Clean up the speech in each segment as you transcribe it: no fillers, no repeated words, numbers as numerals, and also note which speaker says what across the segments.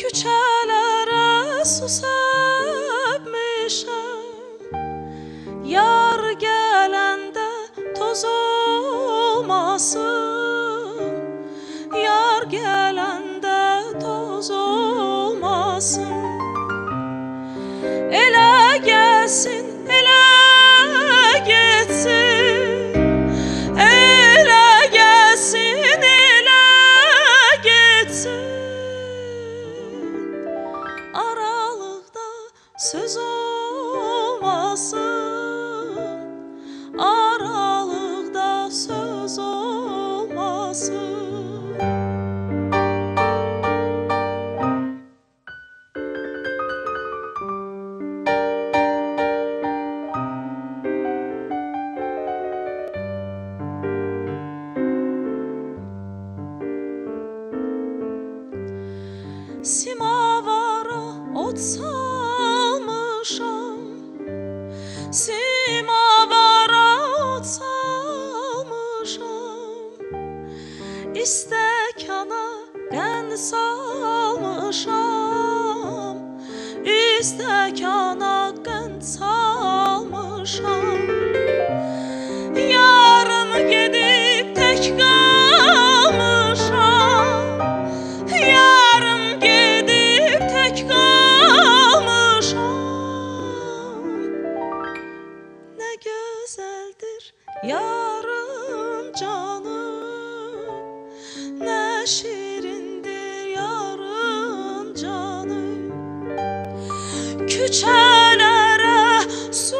Speaker 1: küçələrə su səpmişəm, yar gələndə toz olmasın, yar gələndə toz olmasın. Elə gəlsin, elə getsin, elə gəlsin, elə getsin. Aralıqda söz olmasın, aralıqda söz olmasın. Simavara ot salmışam, simavara ot salmışam, İstəkana qənd salmışam, İstəkana qənd salmışam. Yarım gedib tək qalmışam, yarım gedib tək qalmışam. Nə gözəldir yarın canı, nə şirindir yarın canı. Küçələrə su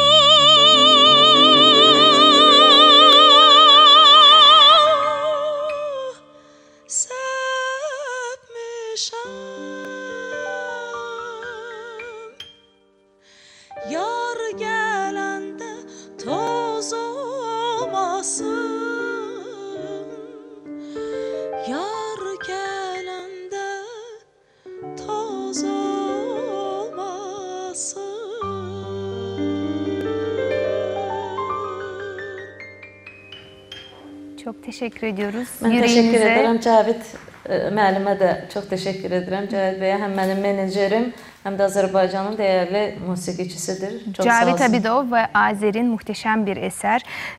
Speaker 1: səpmişəm, yar gələndə toz olmasın, yar gələndə toz olmasın.
Speaker 2: Çok teşekkür ediyoruz.
Speaker 3: Mən təşəkkür edirəm Cavit müəllimə də çox təşəkkür edirəm. Cavit bəyə həm mənim menecerim, həm də Azərbaycanın dəyərli musiqiçisidir. Çox sağ
Speaker 2: Cavit
Speaker 3: olsun.
Speaker 2: Abidov ve Azer'in muhteşem bir eser.